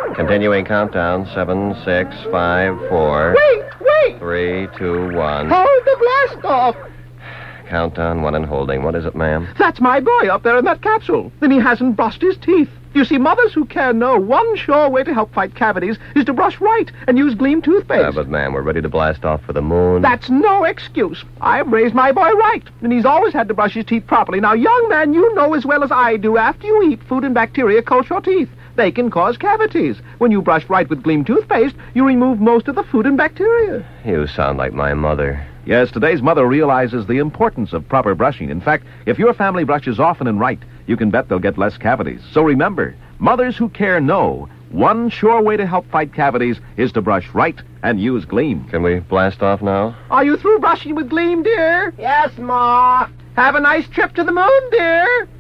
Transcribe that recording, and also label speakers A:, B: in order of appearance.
A: Continuing countdown. 7, 6, 5, 4.
B: Wait!
A: 3, 2, 1.
B: Hold the blast off!
A: Countdown, 1 and holding. What is it, ma'am?
B: That's my boy up there in that capsule. Then he hasn't brushed his teeth. You see, mothers who care know one sure way to help fight cavities is to brush right and use Gleam toothpaste.
A: But, ma'am, we're ready to blast off for the moon.
B: That's no excuse. I've raised my boy right, and he's always had to brush his teeth properly. Now, young man, you know as well as I do, after you eat, food and bacteria coat your teeth. They can cause cavities. When you brush right with Gleam toothpaste, you remove most of the food and bacteria.
A: You sound like my mother.
C: Yes, today's mother realizes the importance of proper brushing. In fact, if your family brushes often and right, you can bet they'll get less cavities. So remember, mothers who care know one sure way to help fight cavities is to brush right and use Gleam.
A: Can we blast off now?
B: Are you through brushing with Gleam, dear?
D: Yes, Ma.
B: Have a nice trip to the moon, dear.